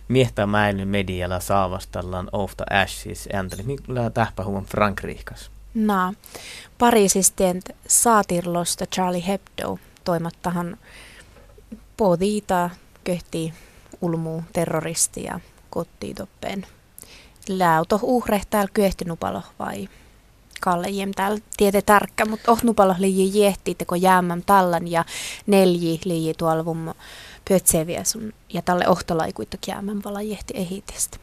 miehtä maailman medialla saavastallaan of the ashes ääntänyt. Millä tähpä huon Frankrikkas? No, Pariisisten saatirlosta Charlie Hebdo toimattahan pohdiita köhti ulmuu terroristia kotiitoppeen. Läuto uhrehtaal kyehtinupalo vai Kalle jem täällä tiete tärkkä, mutta ohnupalo liiji jehti teko jäämän tallan ja nelji liiji tuolvum pötseviä sun ja tälle ohtolaikuitto jäämän vala jehti ehitestä.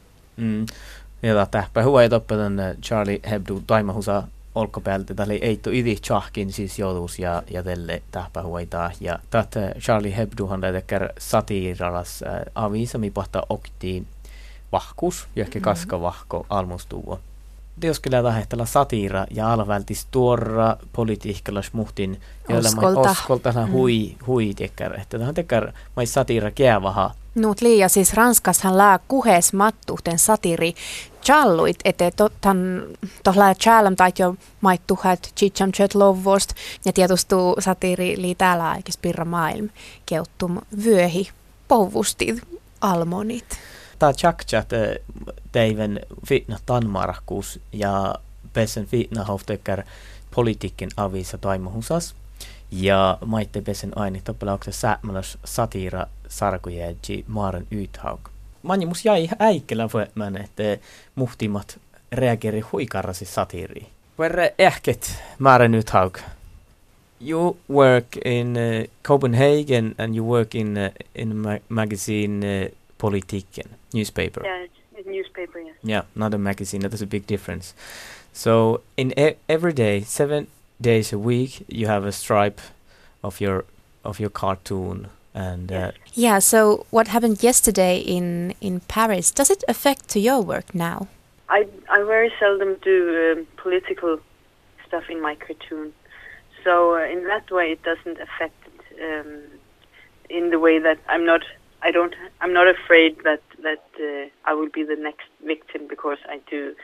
Ja tähpä huoi toppetan Charlie Hebdo taimahusa olkopäältä tälle eito idi chahkin siis joutuus ja tälle tähpä huoitaa. Ja tätä Charlie Hebdohan tekee satiiralas avisami pahtaa oktiin vahkus, johonkin kaskavahko almustuvo. Jos kyllä tähtellä satiira ja alvältis tuorra politiikkalas muhtin, joilla oskolta hui tekär, että tähän tekär mai satiira käävaha. Nuut liian siis Ranskashan lää kuhes mattuhten satiri challuit, että tohla challam tai jo maittuhat chicham chet lovost ja tietustuu satiri lii täällä eikä spirra maailm keuttum vyöhi povustit almonit. Tämä tjaktjat teivän fitna tanmarkkuus ja pesen fitna hoftekär politiikin avissa taimahusas ja maitte pesen aini toppelauksessa säämäläs satiira sarkujäädji maaren ythauk. Mani mus jäi äikkelä voimaan, että muhtimat reageri huikarrasi satiiriin. Verre ehket maaren ythauk. You work in Copenhagen and you work in magazine Politiken, newspaper. Yeah, it's a newspaper, yes. Yeah, not a magazine. That is a big difference. So in every day, 7 days a week, you have a stripe of your cartoon. And yeah. So what happened yesterday in Paris? Does it affect to your work now? I very seldom do political stuff in my cartoon. So in that way, it doesn't affect it in the way that I'm not afraid that I will be the next victim because I do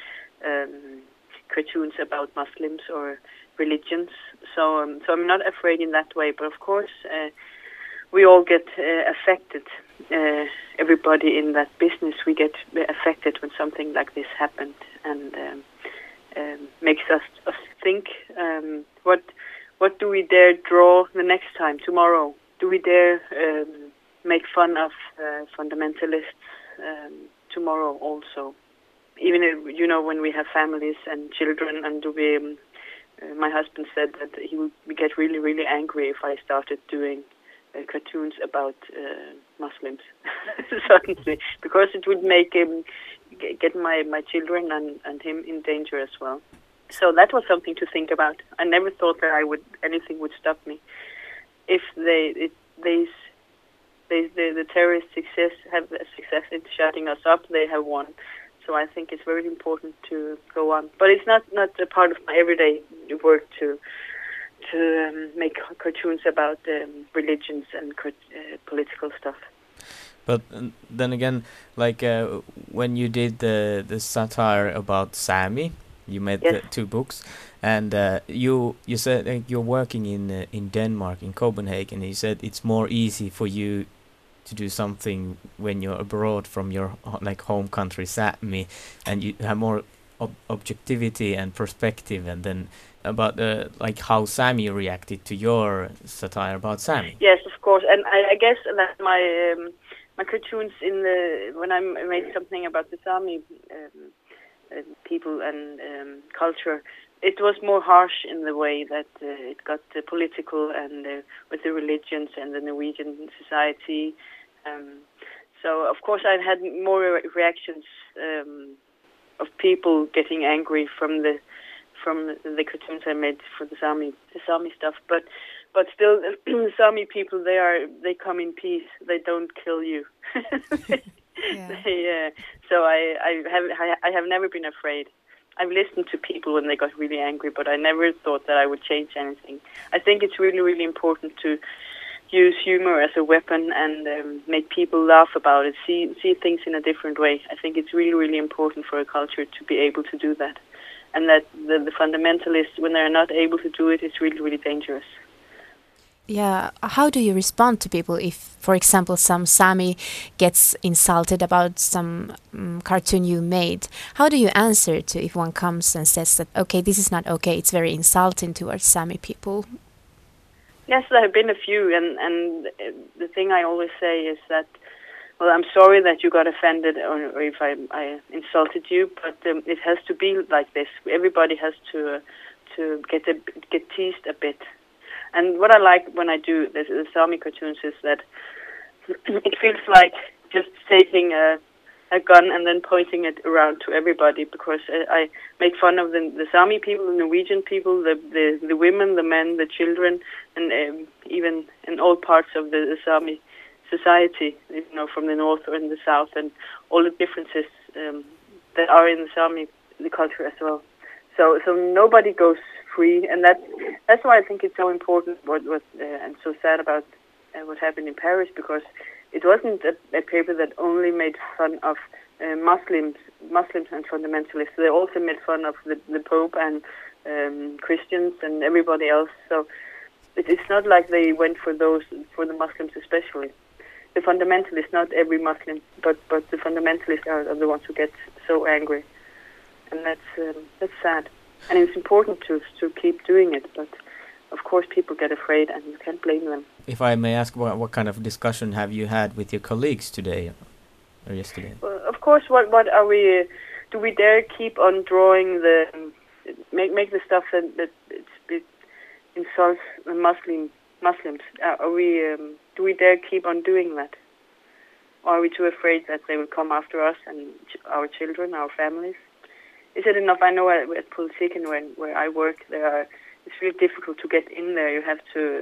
cartoons about Muslims or religions. So I'm not afraid in that way. But of course, we all get affected. Everybody in that business, we get affected when something like this happened, and makes us think. What do we dare draw the next time tomorrow? Do we dare make fun of fundamentalists tomorrow also? Even when we have families and children, and my husband said that he would get really, really angry if I started doing cartoons about Muslims suddenly, because it would make him get my children and him in danger as well. So that was something to think about. I never thought that anything would stop me if the terrorists have success in shutting us up. They have won. So I think it's very important to go on. But it's not a part of my everyday work to make cartoons about religions and political stuff. But then again, like when you did the satire about Sami, you made yes. the 2 books, and you said you're working in Denmark, in Copenhagen. You said it's more easy for you to do something when you're abroad from your home country, Sami, and you have more objectivity and perspective, and then about how Sami reacted to your satire about Sami. Yes, of course, and I guess that my cartoons when I made something about the Sami people and culture, it was more harsh in the way that it got political and with the religions and the Norwegian society. So of course I've had more reactions of people getting angry from the cartoons I made for the Sami stuff, but still the Sami people, they come in peace. They don't kill you. Yeah. So I have never been afraid. I've listened to people when they got really angry, but I never thought that I would change anything. I think it's really, really important to use humor as a weapon and make people laugh about it, see things in a different way. I think it's really, really important for a culture to be able to do that. And that the fundamentalists, when they're not able to do it, it's really, really dangerous. Yeah, how do you respond to people if, for example, some Sami gets insulted about some cartoon you made? How do you answer to if one comes and says that, okay, this is not okay, it's very insulting towards Sami people? Yes, there have been a few, and the thing I always say is that, well, I'm sorry that you got offended or if I insulted you, but it has to be like this. Everybody has to get teased a bit. And what I like when I do the Sami cartoons is that it feels like just taking a gun and then pointing it around to everybody, because I make fun of the Sami people, the Norwegian people, the women, the men, the children, and even in all parts of the Sami society, from the north or in the south, and all the differences that are in the Sami the culture as well. So nobody goes free, and that's why I think it's so important. What and so sad about what happened in Paris, because it wasn't a paper that only made fun of Muslims and fundamentalists. They also made fun of the Pope and Christians and everybody else. So it's not like they went for the Muslims especially. The fundamentalists, not every Muslim, but the fundamentalists are the ones who get so angry, and that's sad. And it's important to keep doing it, but of course people get afraid, and you can't blame them. If I may ask, what kind of discussion have you had with your colleagues today or yesterday? Well, of course, what are we? Do we dare keep on drawing make the stuff that it insults the Muslims? Are we? Do we dare keep on doing that? Or are we too afraid that they will come after us and our children, our families? Is it enough? I know at Politiken, where I work, it's really difficult to get in there. You have to.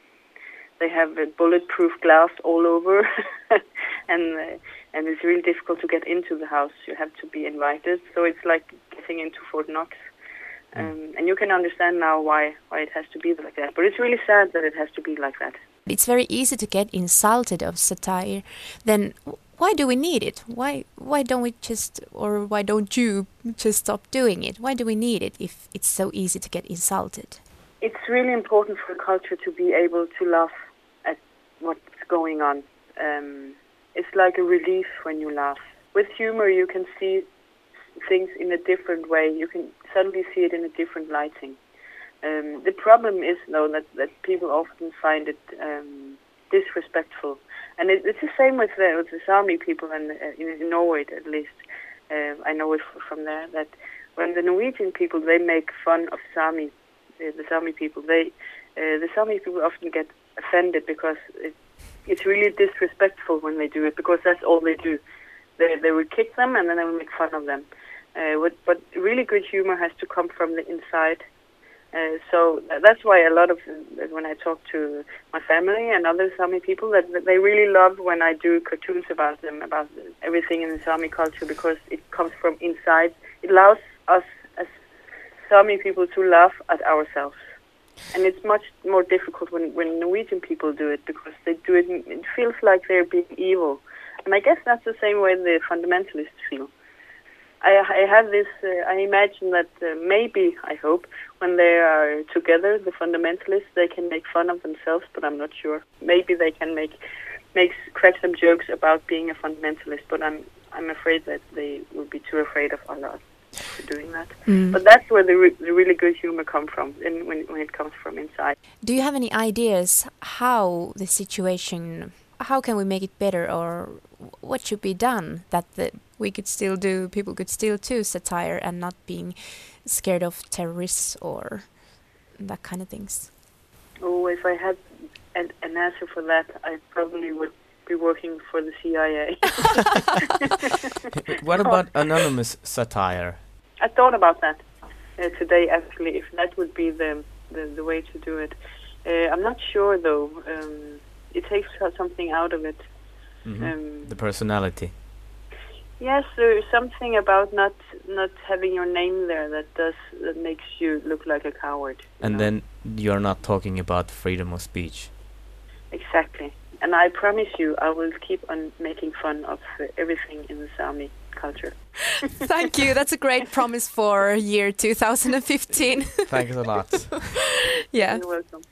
They have bulletproof glass all over, and it's really difficult to get into the house. You have to be invited, so it's like getting into Fort Knox. And you can understand now why it has to be like that. But it's really sad that it has to be like that. It's very easy to get insulted of satire. Then why do we need it? Why don't we why don't you just stop doing it? Why do we need it if it's so easy to get insulted? It's really important for a culture to be able to laugh at what's going on. It's like a relief when you laugh. With humor, you can see things in a different way. You can suddenly see it in a different lighting. The problem is, though, that people often find it disrespectful. And it's the same with the Sami people, and in Norway at least. I know it from there, that when the Norwegian people, they make fun of the Sami people, the Sami people often get offended because it's really disrespectful when they do it, because that's all they do. They will kick them and then they will make fun of them. But really good humor has to come from the inside. So that's why a lot of, when I talk to my family and other Sami people, that they really love when I do cartoons about them, about everything in the Sami culture, because it comes from inside. It allows us as Sami people to laugh at ourselves. And it's much more difficult when Norwegian people do it, because they do it, it feels like they're being evil. And I guess that's the same way the fundamentalists feel. I have this, I imagine that maybe, I hope, when they are together, the fundamentalists, they can make fun of themselves, but I'm not sure. Maybe they can crack some jokes about being a fundamentalist, but I'm afraid that they will be too afraid of Allah for doing that. But that's where the really good humor comes from, when it comes from inside. Do you have any ideas how the situation, how can we make it better, or what should be done that people could still do satire and not being scared of terrorists or that kind of things? Oh, if I had an answer for that, I probably would be working for the CIA. What about anonymous satire? I thought about that today, actually, if that would be the way to do it. I'm not sure, though. It takes something out of it. The personality. Yes, there's something about not having your name there that makes you look like a coward. And then you're not talking about freedom of speech. Exactly. And I promise you, I will keep on making fun of everything in the Sami culture. Thank you. That's a great promise for year 2015. Thanks a lot. Yeah. You're welcome.